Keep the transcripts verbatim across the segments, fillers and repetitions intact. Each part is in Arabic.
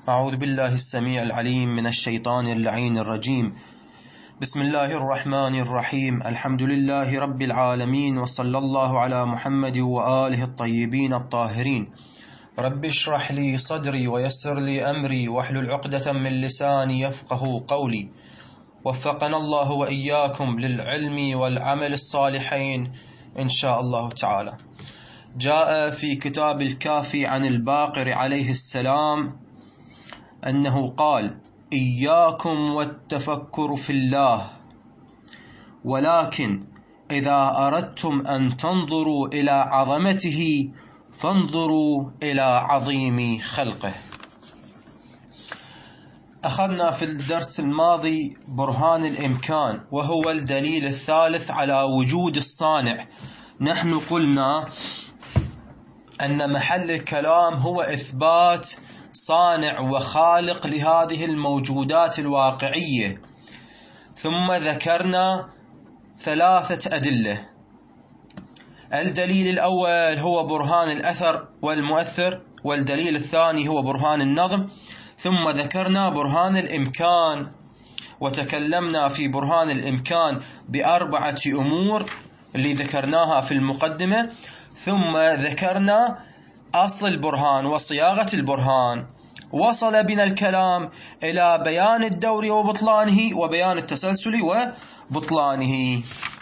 أعوذ بالله السميع العليم من الشيطان اللعين الرجيم. بسم الله الرحمن الرحيم. الحمد لله رب العالمين، وصلى الله على محمد وآله الطيبين الطاهرين. رب اشرح لي صدري ويسر لي أمري واحلل عقدة من لساني يفقه قولي. وفقنا الله وإياكم للعلم والعمل الصالحين إن شاء الله تعالى. جاء في كتاب الكافي عن الباقر عليه السلام أنه قال: إياكم والتفكر في الله، ولكن إذا أردتم أن تنظروا إلى عظمته فانظروا إلى عظيم خلقه. أخذنا في الدرس الماضي برهان الإمكان، وهو الدليل الثالث على وجود الصانع. نحن قلنا أن محل الكلام هو إثبات صانع وخالق لهذه الموجودات الواقعية، ثم ذكرنا ثلاثة أدلة. الدليل الأول هو برهان الأثر والمؤثر، والدليل الثاني هو برهان النظم، ثم ذكرنا برهان الإمكان، وتكلمنا في برهان الإمكان بأربعة أمور اللي ذكرناها في المقدمة، ثم ذكرنا أصل البرهان وصياغة البرهان. وصل بنا الكلام إلى بيان الدور وبطلانه، وبيان التسلسل وبطلانه.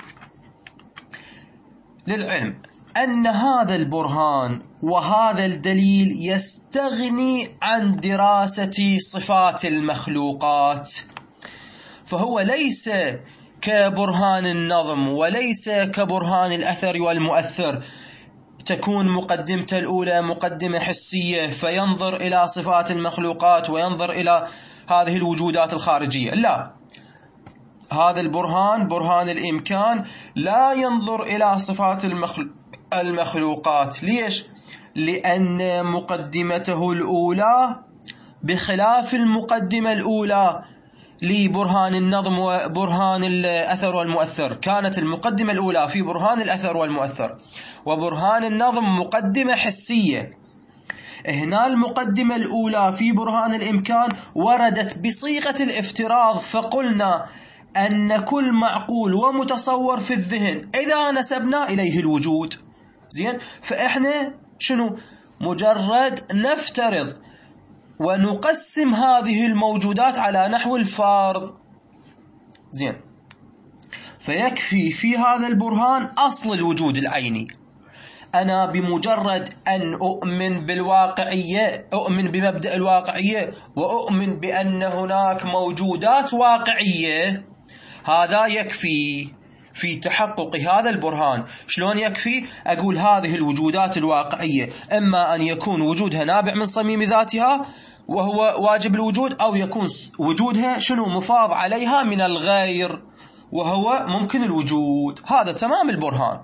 للعلم أن هذا البرهان وهذا الدليل يستغني عن دراسة صفات المخلوقات، فهو ليس كبرهان النظم وليس كبرهان الأثر والمؤثر تكون مقدمته الأولى مقدمة حسية فينظر إلى صفات المخلوقات وينظر إلى هذه الوجودات الخارجية. لا، هذا البرهان برهان الإمكان لا ينظر إلى صفات المخلوقات. ليش؟ لأن مقدمته الأولى بخلاف المقدمة الأولى لبرهان النظم وبرهان الأثر والمؤثر. كانت المقدمة الأولى في برهان الأثر والمؤثر، وبرهان النظم مقدمة حسية. هنا المقدمة الأولى في برهان الإمكان وردت بصيغة الافتراض، فقلنا أن كل معقول ومتصور في الذهن إذا نسبنا إليه الوجود، زين، فإحنا شنو؟ مجرد نفترض ونقسم هذه الموجودات على نحو الفرض، زين، فيكفي في هذا البرهان أصل الوجود العيني. أنا بمجرد أن أؤمن بالواقعية، أؤمن بمبدأ الواقعية، وأؤمن بأن هناك موجودات واقعية، هذا يكفي في تحقق هذا البرهان. شلون يكفي؟ أقول هذه الوجودات الواقعية إما أن يكون وجودها نابع من صميم ذاتها وهو واجب الوجود، أو يكون وجودها شنو؟ مفاض عليها من الغير وهو ممكن الوجود. هذا تمام البرهان.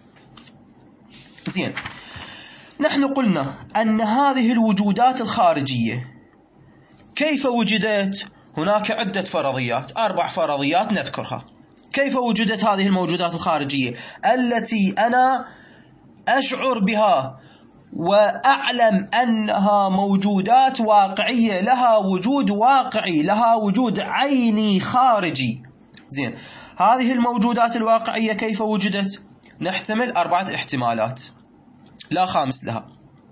زين، نحن قلنا أن هذه الوجودات الخارجية كيف وجدت؟ هناك عدة فرضيات، أربع فرضيات نذكرها. كيف وجدت هذه الموجودات الخارجية التي أنا أشعر بها وأعلم أنها موجودات واقعية، لها وجود واقعي، لها وجود عيني خارجي. زين، هذه الموجودات الواقعية كيف وجدت؟ نحتمل أربعة احتمالات لا خامس لها.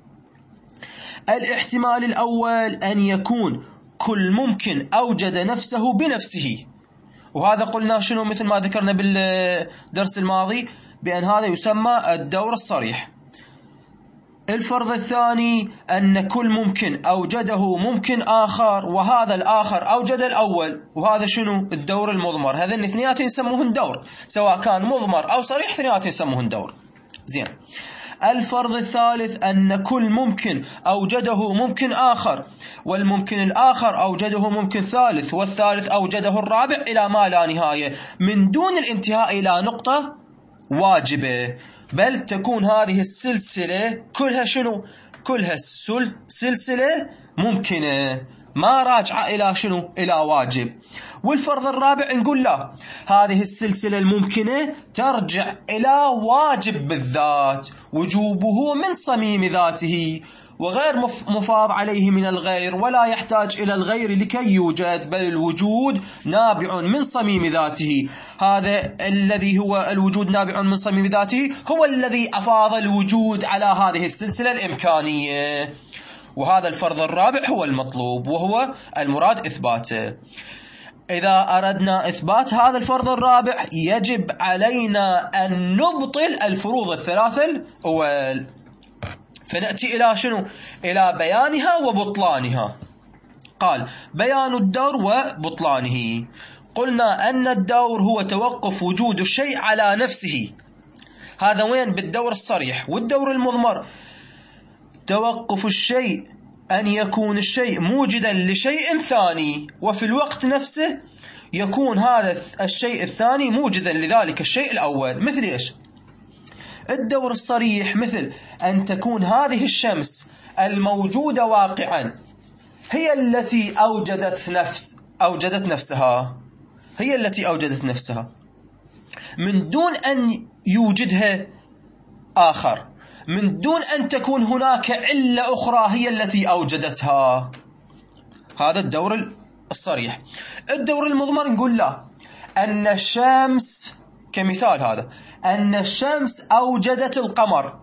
الاحتمال الأول أن يكون كل ممكن أوجد نفسه بنفسه، وهذا قلنا شنو؟ مثل ما ذكرنا بالدرس الماضي بأن هذا يسمى الدور الصريح. الفرض الثاني أن كل ممكن أوجده ممكن آخر، وهذا الآخر أوجد الأول، وهذا شنو؟ الدور المضمر. هذين الاثنيناتين يسموهن دور، سواء كان مضمر أو صريح اثنيناتين يسموهن دور. زين، الفرض الثالث أن كل ممكن أوجده ممكن آخر، والممكن الآخر أوجده ممكن ثالث، والثالث أوجده الرابع، إلى ما لا نهاية، من دون الانتهاء إلى نقطة واجبة، بل تكون هذه السلسلة كلها شنو؟ كلها سلسلة ممكنة، ما راجعة إلى شنو؟ إلى واجب. والفرض الرابع نقول لا، هذه السلسلة الممكنة ترجع إلى واجب بالذات، وجوبه من صميم ذاته، وغير مفاض عليه من الغير، ولا يحتاج إلى الغير لكي يوجد، بل الوجود نابع من صميم ذاته. هذا الذي هو الوجود نابع من صميم ذاته هو الذي أفاض الوجود على هذه السلسلة الإمكانية. وهذا الفرض الرابع هو المطلوب، وهو المراد إثباته. إذا أردنا إثبات هذا الفرض الرابع يجب علينا أن نبطل الفروض الثلاثة الأول. فنأتي إلى شنو؟ إلى بيانها وبطلانها. قال: بيان الدور وبطلانه. قلنا أن الدور هو توقف وجود الشيء على نفسه. هذا وين؟ بالدور الصريح. والدور المضمر توقف الشيء أن يكون الشيء موجدا لشيء ثاني، وفي الوقت نفسه يكون هذا الشيء الثاني موجدا لذلك الشيء الأول. مثل إيش؟ الدور الصريح مثل أن تكون هذه الشمس الموجودة واقعا هي التي أوجدت نفس أوجدت نفسها هي التي أوجدت نفسها من دون أن يوجدها آخر، من دون أن تكون هناك علة أخرى هي التي أوجدتها. هذا الدور الصريح. الدور المضمر نقول لا، أن الشمس كمثال هذا، أن الشمس أوجدت القمر،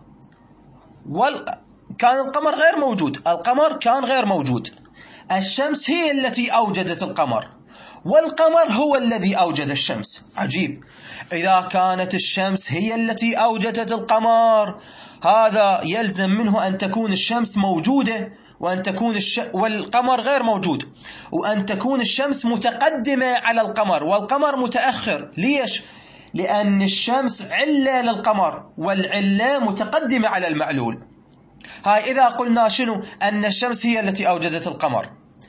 وكان القمر غير موجود. القمر كان غير موجود، الشمس هي التي أوجدت القمر، والقمر هو الذي أوجد الشمس. عجيب. إذا كانت الشمس هي التي أوجدت القمر، هذا يلزم منه أن تكون الشمس موجودة، وأن تكون الش... والقمر غير موجود، وأن تكون الشمس متقدمة على القمر والقمر متأخر. ليش؟ لأن الشمس علة للقمر، والعلة متقدمة على المعلول. هاي إذا قلنا شنو؟ أن الشمس هي التي أوجدت القمر.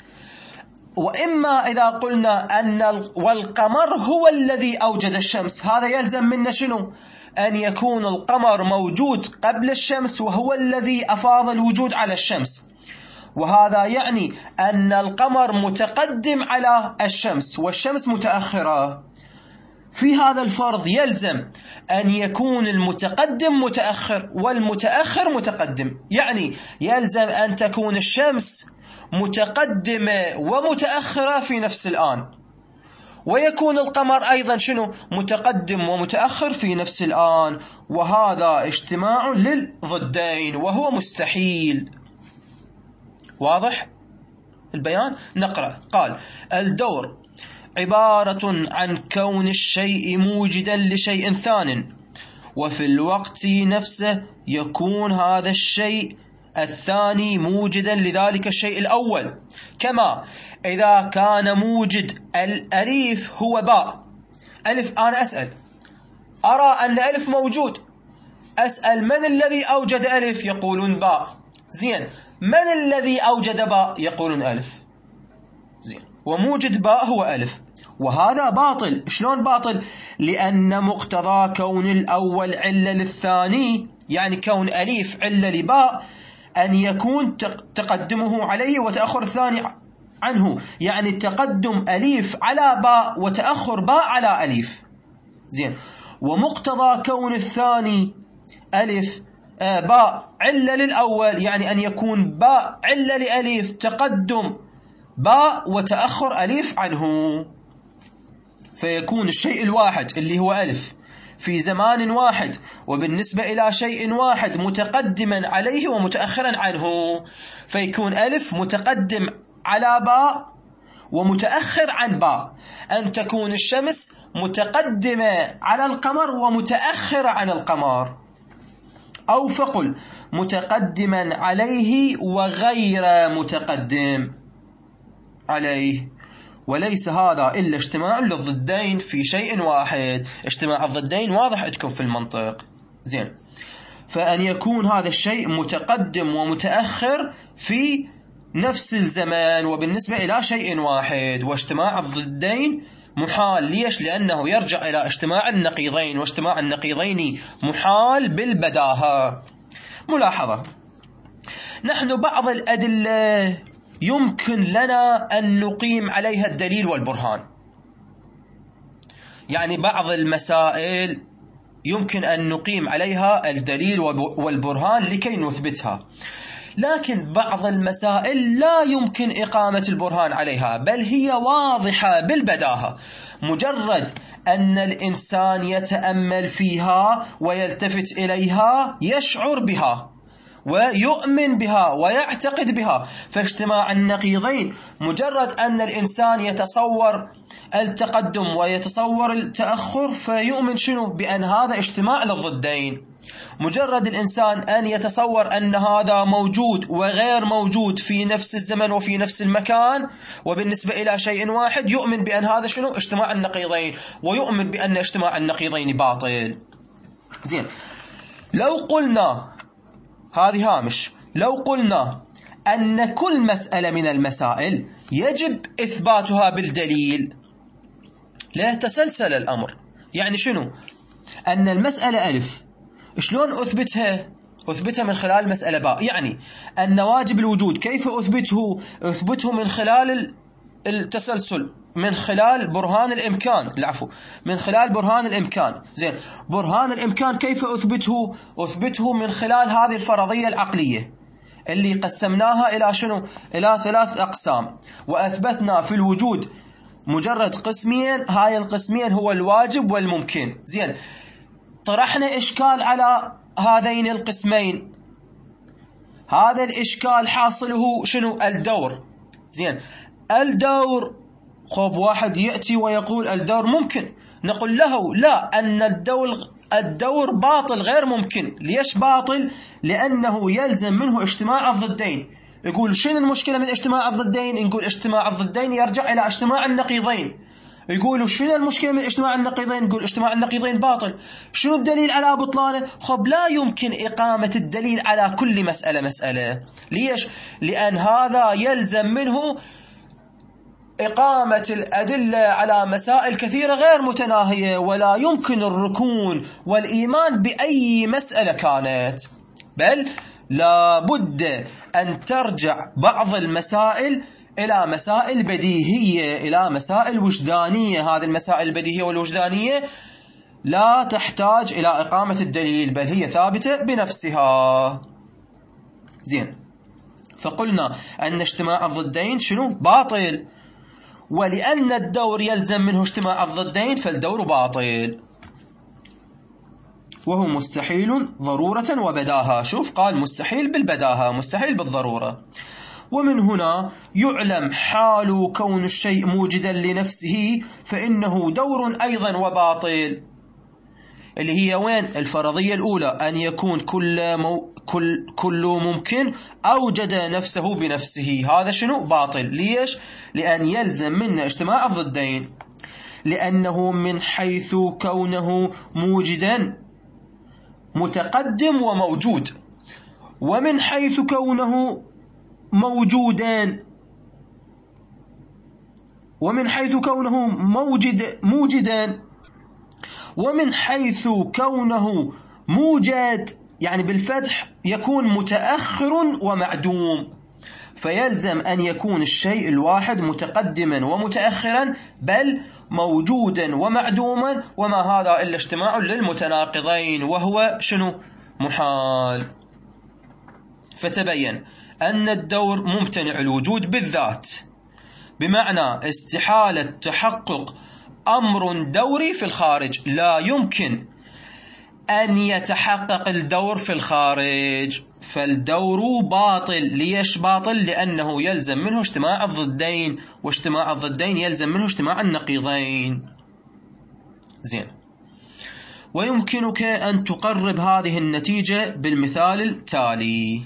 وإما إذا قلنا أن ال... والقمر هو الذي أوجد الشمس، هذا يلزم منا شنو؟ أن يكون القمر موجود قبل الشمس، وهو الذي أفاض الوجود على الشمس. وهذا يعني أن القمر متقدم على الشمس والشمس متأخرة. في هذا الفرض يلزم أن يكون المتقدم متأخر والمتأخر متقدم، يعني يلزم أن تكون الشمس متقدمة ومتأخرة في نفس الآن، ويكون القمر أيضا شنو؟ متقدم ومتأخر في نفس الآن. وهذا اجتماع للضدين وهو مستحيل. واضح البيان؟ نقرأ. قال: الدور عبارة عن كون الشيء موجدا لشيء ثان، وفي الوقت نفسه يكون هذا الشيء الثاني موجدا لذلك الشيء الأول. كما إذا كان موجد الأليف هو باء. ألف، أنا أسأل، أرى أن ألف موجود، أسأل من الذي أوجد ألف؟ يقولون باء. زين، من الذي أوجد باء؟ يقولون ألف. زين، وموجد باء هو ألف. وهذا باطل. شلون باطل؟ لأن مقتضى كون الأول علة للثاني، يعني كون أليف علة لباء، أن يكون تقدمه عليه وتأخر الثاني عنه، يعني تقدم أليف على باء وتأخر باء على أليف. زين، ومقتضى كون الثاني ألف آه باء علة للأول، يعني أن يكون باء علة لأليف، تقدم باء وتأخر أليف عنه، فيكون الشيء الواحد اللي هو ألف في زمان واحد وبالنسبة إلى شيء واحد متقدما عليه ومتأخرا عنه، فيكون ألف متقدم على باء ومتأخر عن باء. أن تكون الشمس متقدمة على القمر ومتأخرة عن القمر، أو فقل متقدما عليه وغير متقدم عليه. وليس هذا إلا اجتماع للضدين في شيء واحد. اجتماع الضدين واضح عندكم في المنطق. زين، فأن يكون هذا الشيء متقدم ومتأخر في نفس الزمان وبالنسبة إلى شيء واحد. واجتماع الضدين محال. ليش؟ لأنه يرجع إلى اجتماع النقيضين، واجتماع النقيضين محال بالبداهة. ملاحظة: نحن بعض الأدلة يمكن لنا أن نقيم عليها الدليل والبرهان، يعني بعض المسائل يمكن أن نقيم عليها الدليل والبرهان لكي نثبتها، لكن بعض المسائل لا يمكن إقامة البرهان عليها، بل هي واضحة بالبداهة، مجرد أن الإنسان يتأمل فيها ويلتفت إليها يشعر بها ويؤمن بها ويعتقد بها. فاجتماع النقيضين مجرد أن الإنسان يتصور التقدم ويتصور التأخر فيؤمن شنو؟ بأن هذا اجتماع للضدين. مجرد الإنسان أن يتصور أن هذا موجود وغير موجود في نفس الزمن وفي نفس المكان وبالنسبة إلى شيء واحد، يؤمن بأن هذا شنو؟ اجتماع النقيضين، ويؤمن بأن اجتماع النقيضين باطل. زين، لو قلنا هذه هامش، لو قلنا أن كل مسألة من المسائل يجب إثباتها بالدليل، لا تسلسل الأمر. يعني شنو؟ أن المسألة ألف شلون أثبتها؟ أثبتها من خلال المسألة باء. يعني أن واجب الوجود كيف أثبته؟ أثبته من خلال التسلسل، من خلال برهان الإمكان، العفو من خلال برهان الإمكان. زين، برهان الإمكان كيف أثبته؟ أثبته من خلال هذه الفرضية العقلية اللي قسمناها إلى شنو؟ إلى ثلاث أقسام، وأثبتنا في الوجود مجرد قسمين، هاي القسمين هو الواجب والممكن. زين، طرحنا إشكال على هذين القسمين، هذا الإشكال حاصله شنو؟ الدور. زين، الدور، خب واحد يأتي ويقول الدور ممكن، نقول له لا، أن الدور الدور باطل غير ممكن. ليش باطل؟ لأنه يلزم منه اجتماع الضدين. يقول شنو المشكلة من اجتماع الضدين؟ نقول اجتماع الضدين يرجع إلى اجتماع النقيضين. يقولوا شنو المشكلة من اجتماع النقيضين؟ نقول اجتماع النقيضين باطل. شنو الدليل على بطلانه؟ خب لا يمكن إقامة الدليل على كل مسألة مسألة. ليش؟ لأن هذا يلزم منه إقامة الأدلة على مسائل كثيرة غير متناهية، ولا يمكن الركون والإيمان بأي مسألة كانت، بل لا بد أن ترجع بعض المسائل إلى مسائل بديهية، إلى مسائل وجدانية. هذه المسائل البديهية والوجدانية لا تحتاج إلى إقامة الدليل، بل هي ثابتة بنفسها. زين، فقلنا أن اجتماع الضدين شنو؟ باطل، ولأن الدور يلزم منه اجتماع الضدين فالدور باطل، وهو مستحيل ضرورة وبداهة. شوف، قال مستحيل بالبداهة، مستحيل بالضرورة. ومن هنا يعلم حال كون الشيء موجدا لنفسه فإنه دور أيضا وباطل، اللي هي وين؟ الفرضية الأولى، أن يكون كل مو كل كل ممكن أوجد نفسه بنفسه، هذا شنو؟ باطل. ليش؟ لأن يلزم منا اجتماع الضدين، لأنه من حيث كونه موجدا متقدم وموجود، ومن حيث كونه موجودان ومن حيث كونه موجد موجدا ومن حيث كونه موجد يعني بالفتح يكون متأخر ومعدوم. فيلزم أن يكون الشيء الواحد متقدما ومتأخرا، بل موجودا ومعدوما، وما هذا إلا اجتماع للمتناقضين، وهو شنو؟ محال. فتبين أن الدور ممتنع الوجود بالذات، بمعنى استحالة تحقق أمر دوري في الخارج، لا يمكن أن يتحقق الدور في الخارج، فالدور باطل. ليش باطل؟ لأنه يلزم منه اجتماع الضدين، واجتماع الضدين يلزم منه اجتماع النقيضين. زين، ويمكنك أن تقرب هذه النتيجة بالمثال التالي.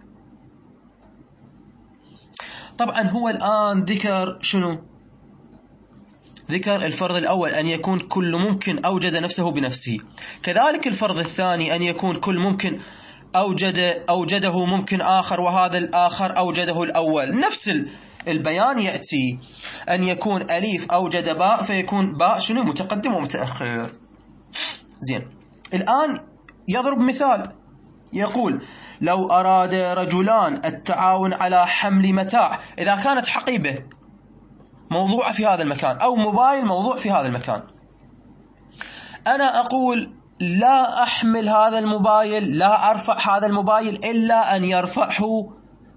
طبعا هو الآن ذكر شنو؟ ذكر الفرض الأول أن يكون كل ممكن أوجد نفسه بنفسه، كذلك الفرض الثاني أن يكون كل ممكن أوجد أوجده ممكن آخر، وهذا الآخر أوجده الأول. نفس البيان يأتي أن يكون أليف أوجد باء فيكون باء شنو؟ متقدم ومتأخر. زين، الآن يضرب مثال يقول لو أراد رجلان التعاون على حمل متاع، إذا كانت حقيبة موضوعة في هذا المكان أو موبايل موضوع في هذا المكان، أنا أقول لا أحمل هذا الموبايل، لا أرفع هذا الموبايل إلا أن يرفعه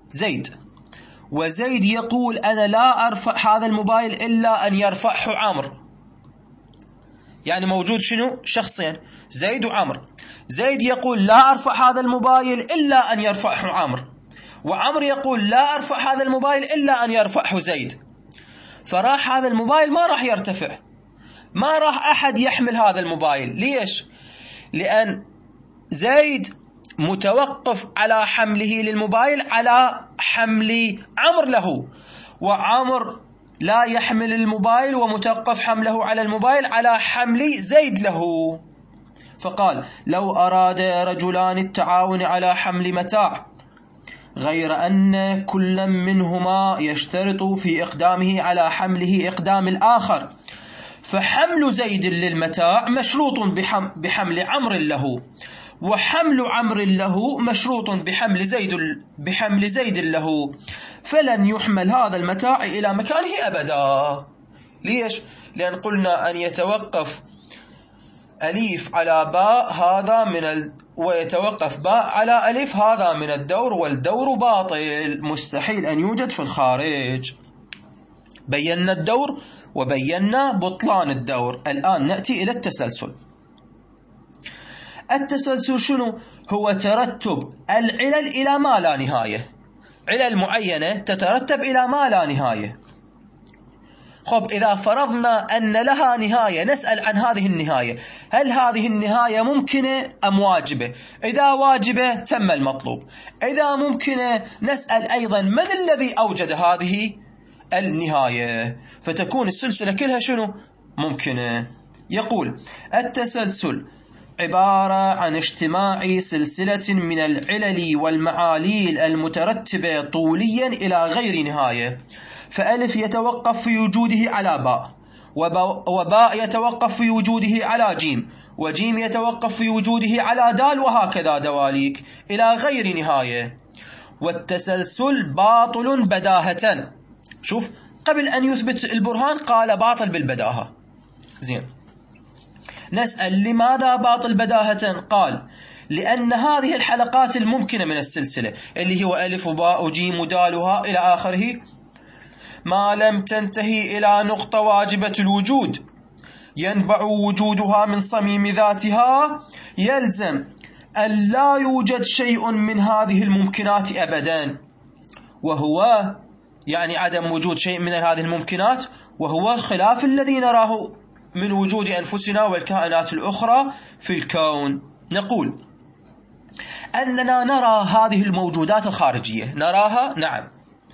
زيد، وزيد يقول أنا لا أرفع هذا الموبايل إلا أن يرفعه عمرو. يعني موجود شنو؟ شخصين، زيد وعمرو. زيد يقول لا أرفع هذا الموبايل إلا أن يرفعه عمرو، وعمرو يقول لا أرفع هذا الموبايل إلا أن يرفعه زيد. فراح هذا الموبايل ما راح يرتفع، ما راح أحد يحمل هذا الموبايل. ليش؟ لأن زيد متوقف على حمله للموبايل على حمل عمرو له، وعمرو لا يحمل الموبايل ومتوقف حمله على الموبايل على حمل زيد له. فقال لو أراد رجلان التعاون على حمل متاع غير أن كل منهما يشترط في إقدامه على حمله إقدام الآخر، فحمل زيد للمتاع مشروط بحمل عمرو له، وحمل عمرو له مشروط بحمل زيد بحمل زيد له، فلن يحمل هذا المتاع إلى مكانه أبدا. ليش؟ لأن قلنا أن يتوقف أليف على باء هذا من ال... ويتوقف باء على ألف هذا من الدور، والدور باطل، مستحيل أن يوجد في الخارج. بينا الدور وبينا بطلان الدور. الآن نأتي إلى التسلسل. التسلسل شنو؟ هو ترتب العلل إلى ما لا نهاية، علل معينة تترتب إلى ما لا نهاية. خب إذا فرضنا أن لها نهاية نسأل عن هذه النهاية، هل هذه النهاية ممكنة أم واجبة؟ إذا واجبة تم المطلوب، إذا ممكنة نسأل أيضا من الذي أوجد هذه النهاية، فتكون السلسلة كلها شنو؟ ممكنة. يقول التسلسل عبارة عن اجتماع سلسلة من العلل والمعاليل المترتبة طوليا إلى غير نهاية، فألف يتوقف في وجوده على باء، وباء يتوقف في وجوده على جيم، وجيم يتوقف في وجوده على دال، وهكذا دواليك إلى غير نهاية. والتسلسل باطل بداهة. شوف، قبل أن يثبت البرهان قال باطل بالبداهة. زين، نسأل لماذا باطل بداهة؟ قال لأن هذه الحلقات الممكنة من السلسلة اللي هو ألف وباء وجيم ودالها إلى آخره، ما لم تنتهي إلى نقطة واجبة الوجود ينبع وجودها من صميم ذاتها، يلزم أن لا يوجد شيء من هذه الممكنات أبدا، وهو يعني عدم وجود شيء من هذه الممكنات، وهو خلاف الذي نراه من وجود أنفسنا والكائنات الأخرى في الكون. نقول أننا نرى هذه الموجودات الخارجية، نراها، نعم،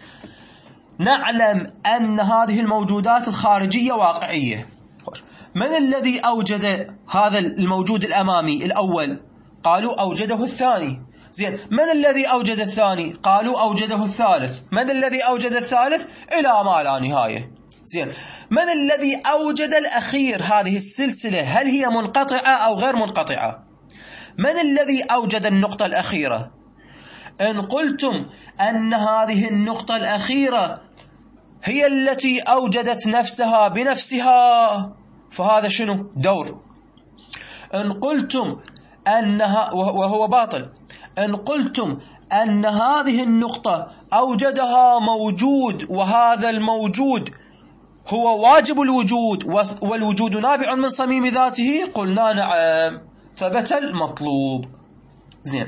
نعلم أن هذه الموجودات الخارجية واقعية. من الذي أوجد هذا الموجود الأمامي الأول؟ قالوا أوجده الثاني. زين، من الذي أوجد الثاني؟ قالوا أوجده الثالث. من الذي أوجد الثالث؟ إلى ما لا نهاية. زين، من الذي أوجد الأخير؟ هذه السلسلة هل هي منقطعة أو غير منقطعة؟ من الذي أوجد النقطة الأخيرة؟ إن قلتم أن هذه النقطة الأخيرة هي التي أوجدت نفسها بنفسها فهذا شنو؟ دور. إن قلتم أنها، وهو باطل، إن قلتم أن هذه النقطة أوجدها موجود وهذا الموجود هو واجب الوجود والوجود نابع من صميم ذاته، قلنا نعم، ثبت المطلوب. زين،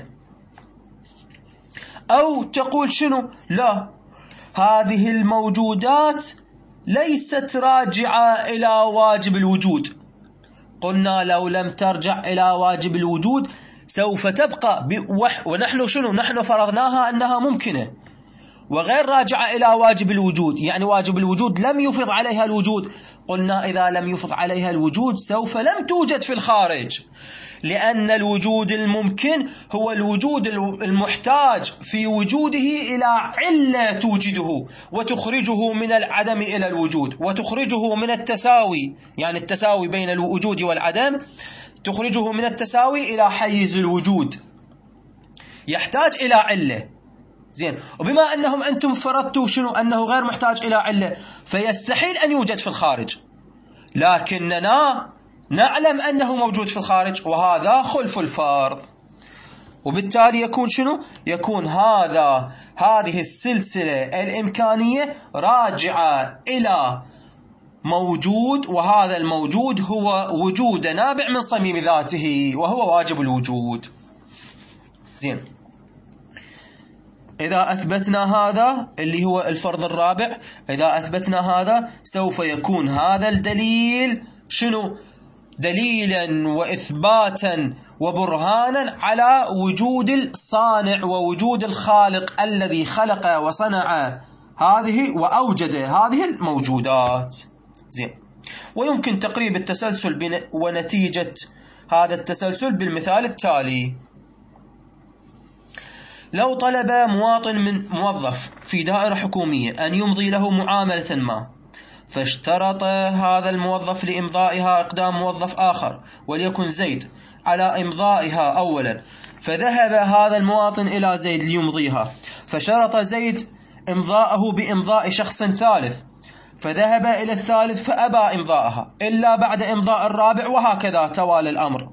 أو تقول شنو؟ لا، هذه الموجودات ليست راجعة إلى واجب الوجود. قلنا لو لم ترجع إلى واجب الوجود سوف تبقى بوح، ونحن شنو؟ نحن فرضناها أنها ممكنة وغير راجعة إلى واجب الوجود، يعني واجب الوجود لم يفض عليها الوجود. قلنا إذا لم يفض عليها الوجود سوف لم توجد في الخارج، لأن الوجود الممكن هو الوجود المحتاج في وجوده إلى علة توجده وتخرجه من العدم إلى الوجود، وتخرجه من التساوي، يعني التساوي بين الوجود والعدم، تخرجه من التساوي إلى حيز الوجود، يحتاج إلى علة. زين، وبما أنهم أنتم فرضتوا شنو؟ أنه غير محتاج إلى علة، فيستحيل أن يوجد في الخارج، لكننا نعلم أنه موجود في الخارج، وهذا خلف الفرض. وبالتالي يكون شنو؟ يكون هذا هذه السلسلة الإمكانية راجعة إلى موجود، وهذا الموجود هو وجود نابع من صميم ذاته وهو واجب الوجود. زين، إذا أثبتنا هذا اللي هو الفرض الرابع، إذا أثبتنا هذا سوف يكون هذا الدليل شنو؟ دليلا وإثباتا وبرهانا على وجود الصانع ووجود الخالق الذي خلق وصنع هذه وأوجد هذه الموجودات. زين، ويمكن تقريب التسلسل ونتيجة هذا التسلسل بالمثال التالي. لو طلب مواطن من موظف في دائرة حكومية أن يمضي له معاملة ما، فاشترط هذا الموظف لإمضائها إقدام موظف آخر وليكن زيد على إمضائها أولا، فذهب هذا المواطن إلى زيد ليمضيها، فشرط زيد إمضاءه بإمضاء شخص ثالث، فذهب إلى الثالث فأبى إمضاءها إلا بعد إمضاء الرابع، وهكذا توالى الأمر.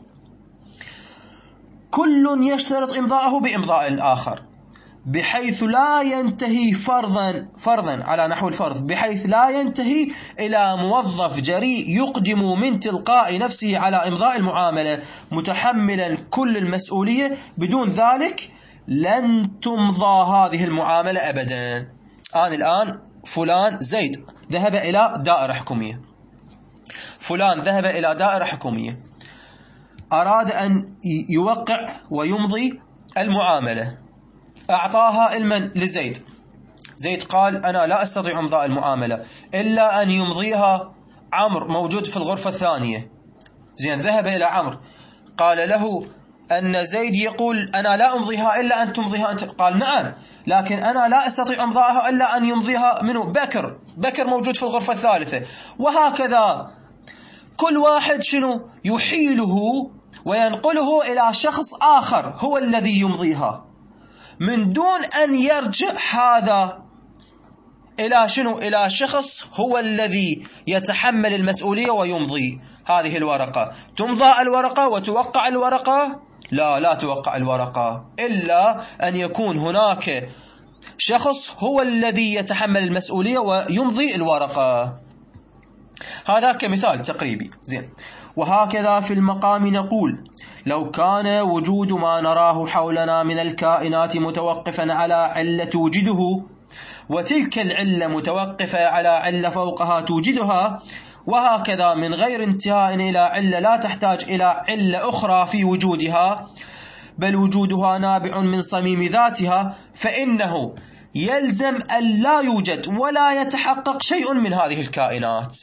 كل يشترط إمضاءه بإمضاء الآخر بحيث لا ينتهي فرضا فرضا على نحو الفرض، بحيث لا ينتهي إلى موظف جريء يقدم من تلقاء نفسه على إمضاء المعاملة متحملا كل المسؤولية، بدون ذلك لن تمضى هذه المعاملة أبدا. أنا الآن فلان زيد ذهب إلى دائرة حكومية، فلان ذهب إلى دائرة حكومية أراد أن يوقع ويمضي المعاملة، أعطاها المن لزيد، زيد قال أنا لا أستطيع إمضاء المعاملة إلا أن يمضيها عمرو موجود في الغرفة الثانية. زين، ذهب إلى عمرو قال له أن زيد يقول أنا لا أمضيها إلا أن تمضيها أنت، قال نعم لكن أنا لا أستطيع إمضاءها إلا أن يمضيها منه بكر، بكر موجود في الغرفة الثالثة. وهكذا كل واحد شنو يحيله وينقله إلى شخص آخر هو الذي يمضيها، من دون أن يرجع هذا إلى شنو؟ إلى شخص هو الذي يتحمل المسؤولية ويمضي هذه الورقة. تمضى الورقة وتوقع الورقة؟ لا، لا توقع الورقة إلا أن يكون هناك شخص هو الذي يتحمل المسؤولية ويمضي الورقة. هذا كمثال تقريبي. زين، وهكذا في المقام نقول لو كان وجود ما نراه حولنا من الكائنات متوقفا على علة توجده، وتلك العلة متوقفة على علة فوقها توجدها، وهكذا من غير انتهاء إلى علة لا تحتاج إلى علة أخرى في وجودها، بل وجودها نابع من صميم ذاتها، فإنه يلزم أن لا يوجد ولا يتحقق شيء من هذه الكائنات.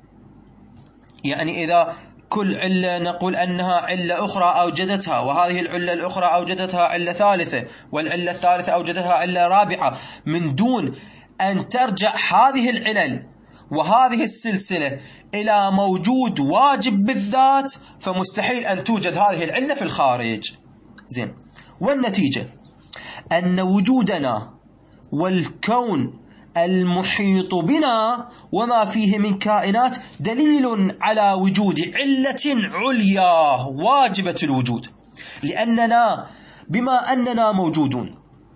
يعني إذا كل علة نقول أنها علة أخرى أوجدتها، وهذه العلة الأخرى أوجدتها علة ثالثة، والعلة الثالثة أوجدتها علة رابعة، من دون أن ترجع هذه العلل وهذه السلسلة إلى موجود واجب بالذات، فمستحيل أن توجد هذه العلة في الخارج. زين، والنتيجة أن وجودنا والكون المحيط بنا وما فيه من كائنات دليل على وجود علة عليا واجبة الوجود، لأننا بما أننا موجودون،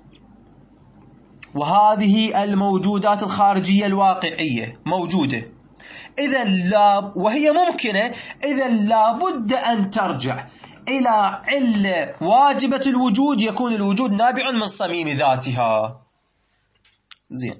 وهذه الموجودات الخارجية الواقعية موجودة، إذا لا وهي ممكنة، إذا لا بد أن ترجع إلى علة واجبة الوجود، يكون الوجود نابع من صميم ذاتها. زين،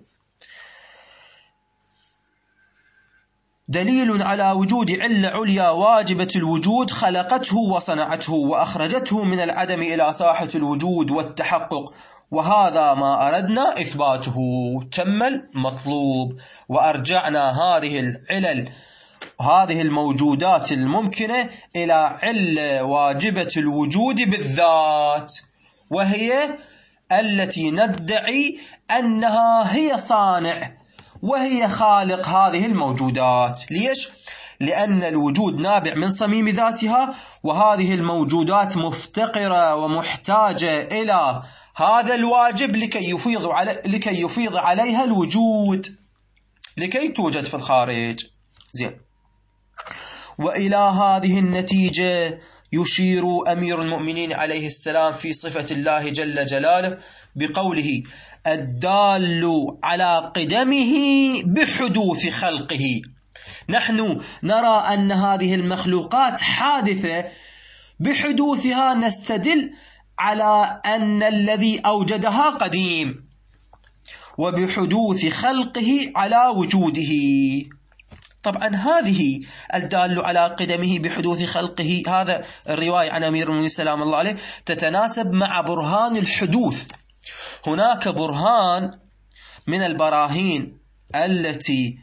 دليل على وجود علة عليا واجبة الوجود خلقته وصنعته وأخرجته من العدم إلى ساحة الوجود والتحقق، وهذا ما أردنا إثباته. تم المطلوب، وأرجعنا هذه العلل هذه الموجودات الممكنة إلى علة واجبة الوجود بالذات، وهي التي ندعي أنها هي صانع وهي خالق هذه الموجودات. ليش؟ لأن الوجود نابع من صميم ذاتها، وهذه الموجودات مفتقرة ومحتاجة إلى هذا الواجب لكي يفيض علي لكي يفيض عليها الوجود، لكي توجد في الخارج. زين، وإلى هذه النتيجة يشير أمير المؤمنين عليه السلام في صفة الله جل جلاله بقوله: الدال على قدمه بحدوث خلقه. نحن نرى أن هذه المخلوقات حادثة، بحدوثها نستدل على أن الذي أوجدها قديم، وبحدوث خلقه على وجوده. طبعا هذه الدال على قدمه بحدوث خلقه، هذا الرواية عن أمير المؤمنين سلام الله عليه تتناسب مع برهان الحدوث. هناك برهان من البراهين التي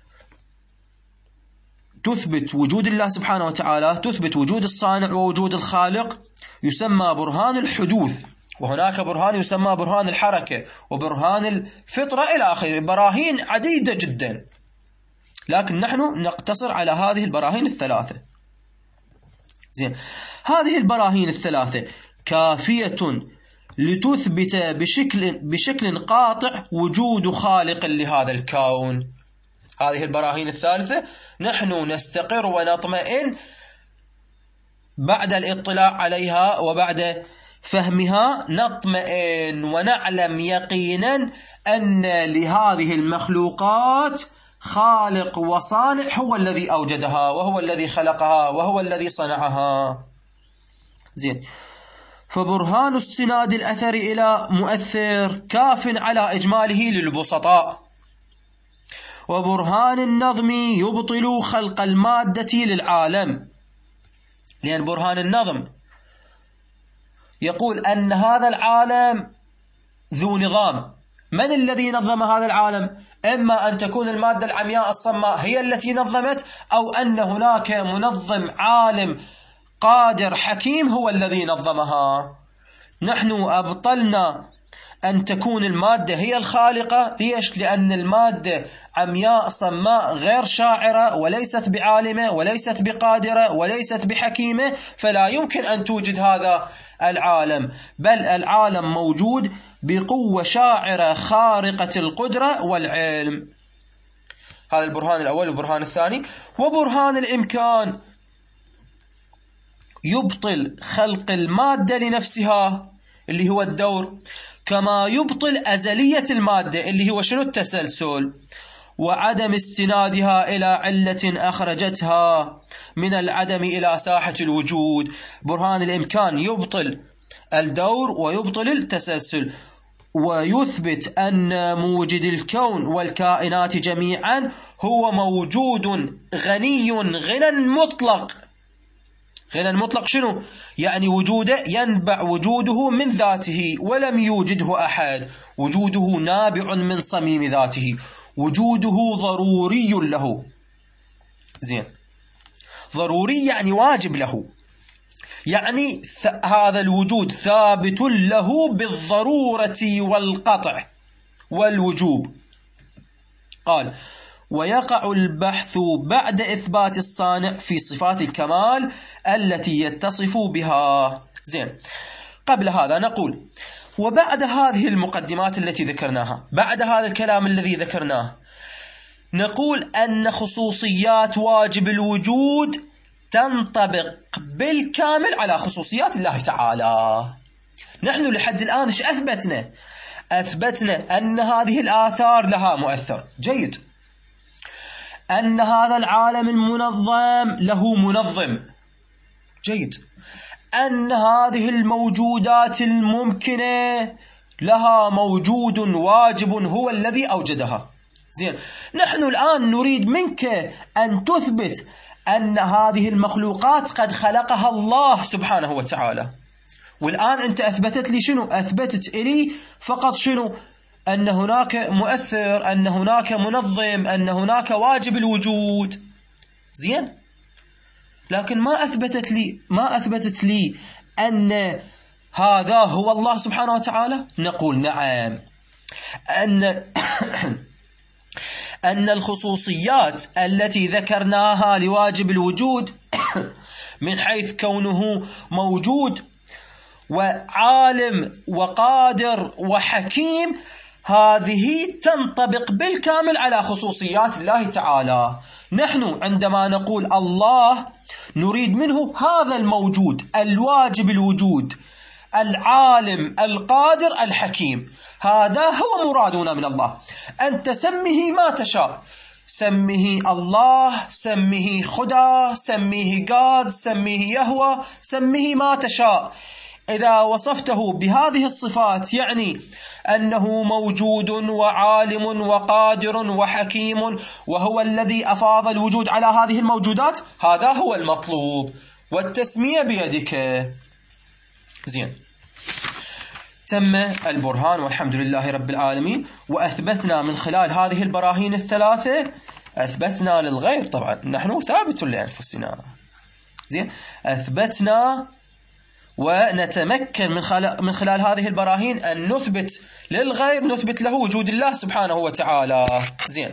تثبت وجود الله سبحانه وتعالى، تثبت وجود الصانع ووجود الخالق، يسمى برهان الحدوث. وهناك برهان يسمى برهان الحركة وبرهان الفطرة إلى آخره، براهين عديدة جدا، لكن نحن نقتصر على هذه البراهين الثلاثة. زين، هذه البراهين الثلاثة كافية لتثبت بشكل بشكل قاطع وجود خالق لهذا الكون. هذه البراهين الثالثة نحن نستقر ونطمئن بعد الاطلاع عليها وبعد فهمها، نطمئن ونعلم يقينا أن لهذه المخلوقات خالق وصانع هو الذي أوجدها وهو الذي خلقها وهو الذي صنعها. زين، فبرهان استناد الأثر إلى مؤثر كاف على إجماله للبسطاء، وبرهان النظم يبطل خلق المادة للعالم، لأن برهان النظم يقول أن هذا العالم ذو نظام. من الذي نظم هذا العالم؟ إما أن تكون المادة العمياء الصماء هي التي نظمت، أو أن هناك منظم عالم قادر حكيم هو الذي نظمها. نحن أبطلنا أن تكون المادة هي الخالقة. ليش؟ لأن المادة عمياء صماء غير شاعرة وليست بعالمة وليست بقادرة وليست بحكيمة، فلا يمكن أن توجد هذا العالم، بل العالم موجود بقوة شاعرة خارقة القدرة والعلم. هذا البرهان الأول. والبرهان الثاني وبرهان الإمكان يبطل خلق المادة لنفسها اللي هو الدور، كما يبطل أزلية المادة اللي هو شنو؟ التسلسل، وعدم استنادها إلى علة أخرجتها من العدم إلى ساحة الوجود. برهان الإمكان يبطل الدور ويبطل التسلسل، ويثبت أن موجد الكون والكائنات جميعا هو موجود غني غنى مطلق. غنى مطلق شنو؟ يعني وجوده ينبع وجوده من ذاته ولم يوجده أحد، وجوده نابع من صميم ذاته، وجوده ضروري له. زين، ضروري يعني واجب له، يعني هذا الوجود ثابت له بالضرورة والقطع والوجوب. قال: ويقع البحث بعد إثبات الصانع في صفات الكمال التي يتصف بها. زين، قبل هذا نقول: وبعد هذه المقدمات التي ذكرناها، بعد هذا الكلام الذي ذكرناه، نقول أن خصوصيات واجب الوجود تنطبق بالكامل على خصوصيات الله تعالى. نحن لحد الآن إيش أثبتنا؟ أثبتنا أن هذه الآثار لها مؤثر. جيد. أن هذا العالم المنظم له منظم. جيد. أن هذه الموجودات الممكنة لها موجود واجب هو الذي أوجدها. زين، نحن الآن نريد منك أن تثبت أن هذه المخلوقات قد خلقها الله سبحانه وتعالى. والآن أنت أثبتت لي شنو؟ أثبتت لي فقط شنو؟ أن هناك مؤثر، أن هناك منظم، أن هناك واجب الوجود. زين، لكن ما أثبتت لي ما أثبتت لي أن هذا هو الله سبحانه وتعالى. نقول نعم، أن أن الخصوصيات التي ذكرناها لواجب الوجود من حيث كونه موجود وعالم وقادر وحكيم، هذه تنطبق بالكامل على خصوصيات الله تعالى. نحن عندما نقول الله نريد منه هذا الموجود الواجب الوجود العالم القادر الحكيم، هذا هو مرادنا من الله. أنت سمه ما تشاء، سمه الله، سمه خدا، سمه قاد، سمه يهوى، سمه ما تشاء. إذا وصفته بهذه الصفات يعني أنه موجود وعالم وقادر وحكيم وهو الذي أفاض الوجود على هذه الموجودات، هذا هو المطلوب، والتسمية بيدك. زين، تم البرهان والحمد لله رب العالمين. وأثبتنا من خلال هذه البراهين الثلاثة، أثبتنا للغير، طبعا نحن ثابت لأنفسنا. زين، أثبتنا ونتمكن من خلال, من خلال هذه البراهين أن نثبت للغير، نثبت له وجود الله سبحانه وتعالى. زين،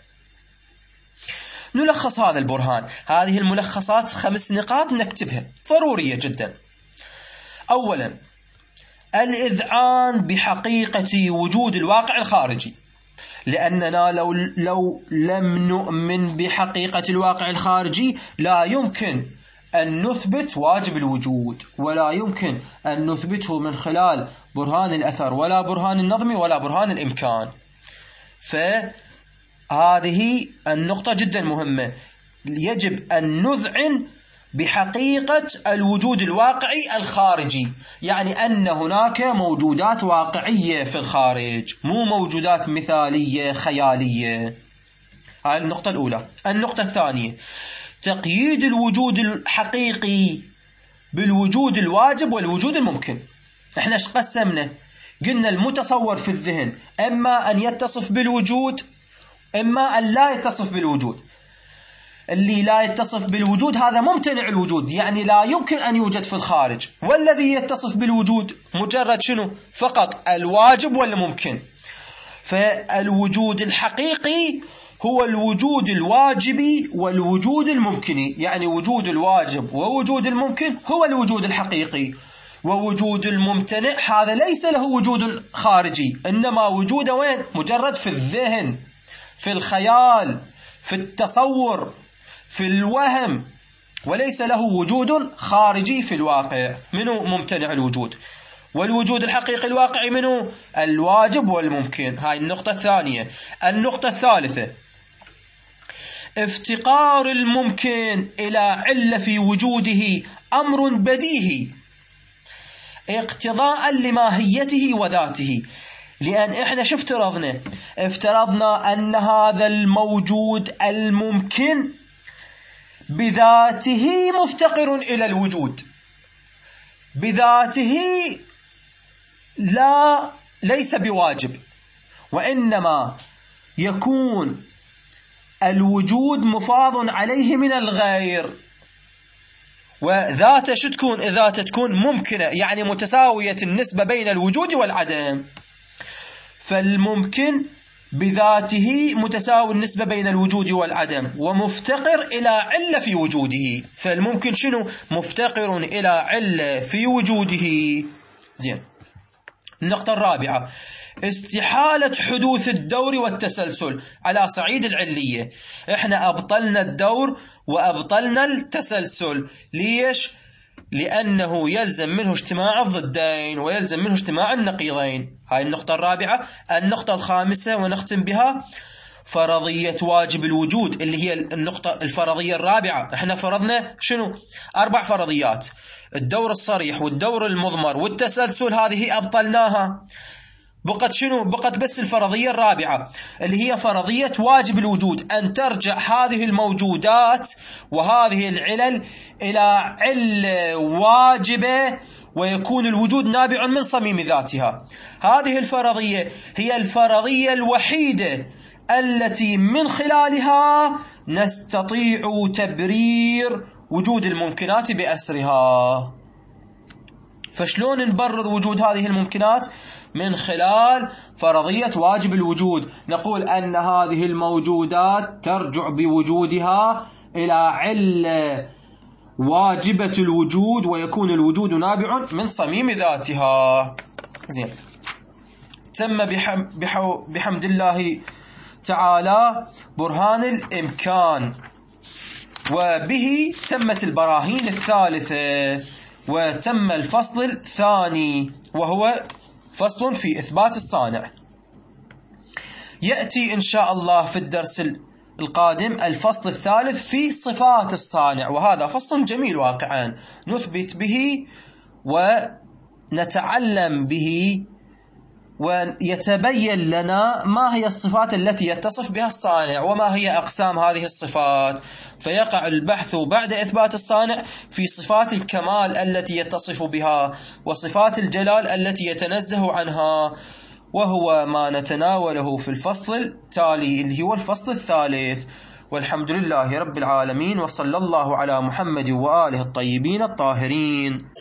نلخص هذا البرهان. هذه الملخصات خمس نقاط نكتبها ضرورية جدا. أولا، الإذعان بحقيقة وجود الواقع الخارجي، لأننا لو, لو لم نؤمن بحقيقة الواقع الخارجي لا يمكن أن نثبت واجب الوجود، ولا يمكن أن نثبته من خلال برهان الأثر ولا برهان النظم ولا برهان الإمكان. فهذه النقطة جدا مهمة، يجب أن نذعن بحقيقة الوجود الواقعي الخارجي، يعني أن هناك موجودات واقعية في الخارج، مو موجودات مثالية خيالية. هذه النقطة الأولى. النقطة الثانية، تقييد الوجود الحقيقي بالوجود الواجب والوجود الممكن. احنا ايش قسمنا؟ قلنا المتصور في الذهن اما ان يتصف بالوجود اما ان لا يتصف بالوجود. اللي لا يتصف بالوجود هذا ممتنع الوجود، يعني لا يمكن ان يوجد في الخارج. والذي يتصف بالوجود مجرد شنو؟ فقط الواجب والممكن. فالوجود الحقيقي هو الوجود الواجبي والوجود الممكني، يعني وجود الواجب ووجود الممكن هو الوجود الحقيقي. ووجود الممتنع هذا ليس له وجود خارجي، إنما وجود وين؟ مجرد في الذهن، في الخيال، في التصور، في الوهم، وليس له وجود خارجي في الواقع. منه ممتنع الوجود. والوجود الحقيقي الواقعي منه الواجب والممكن. هاي النقطة الثانية. النقطة الثالثة، افتقار الممكن إلى علة في وجوده أمر بديهي اقتضاء لماهيته وذاته. لأن إحنا شو افترضنا؟ افترضنا أن هذا الموجود الممكن بذاته مفتقر إلى الوجود، بذاته لا ليس بواجب، وإنما يكون الوجود مفاض عليه من الغير. وذاته شو تكون؟ ذاته تكون ممكنة، يعني متساوية النسبة بين الوجود والعدم. فالممكن بذاته متساوي النسبة بين الوجود والعدم، ومفتقر إلى علة في وجوده. فالممكن شنو؟ مفتقر إلى علة في وجوده. زين. النقطة الرابعة، استحالة حدوث الدور والتسلسل على صعيد العلية. احنا أبطلنا الدور وأبطلنا التسلسل. ليش؟ لأنه يلزم منه اجتماع الضدين ويلزم منه اجتماع النقيضين. هاي النقطة الرابعة. النقطة الخامسة ونختم بها، فرضية واجب الوجود، اللي هي النقطة الفرضية الرابعة. احنا فرضنا شنو؟ أربع فرضيات: الدور الصريح والدور المضمر والتسلسل، هذه أبطلناها. بقت شنو؟ بقت بس الفرضية الرابعة اللي هي فرضية واجب الوجود، أن ترجع هذه الموجودات وهذه العلل إلى علة واجبة ويكون الوجود نابع من صميم ذاتها. هذه الفرضية هي الفرضية الوحيدة التي من خلالها نستطيع تبرير وجود الممكنات بأسرها. فشلون نبرر وجود هذه الممكنات؟ من خلال فرضية واجب الوجود. نقول أن هذه الموجودات ترجع بوجودها إلى علة واجبة الوجود ويكون الوجود نابع من صميم ذاتها. زين. تم بحم بحو بحمد الله تعالى برهان الإمكان، وبه تمت البراهين الثالثة، وتم الفصل الثاني وهو فصل في إثبات الصانع. يأتي إن شاء الله في الدرس القادم الفصل الثالث في صفات الصانع، وهذا فصل جميل واقعا نثبت به ونتعلم به، ويتبين لنا ما هي الصفات التي يتصف بها الصانع وما هي أقسام هذه الصفات، فيقع البحث بعد إثبات الصانع في صفات الكمال التي يتصف بها وصفات الجلال التي يتنزه عنها، وهو ما نتناوله في الفصل التالي اللي هو الفصل الثالث. والحمد لله رب العالمين، وصلى الله على محمد وآله الطيبين الطاهرين.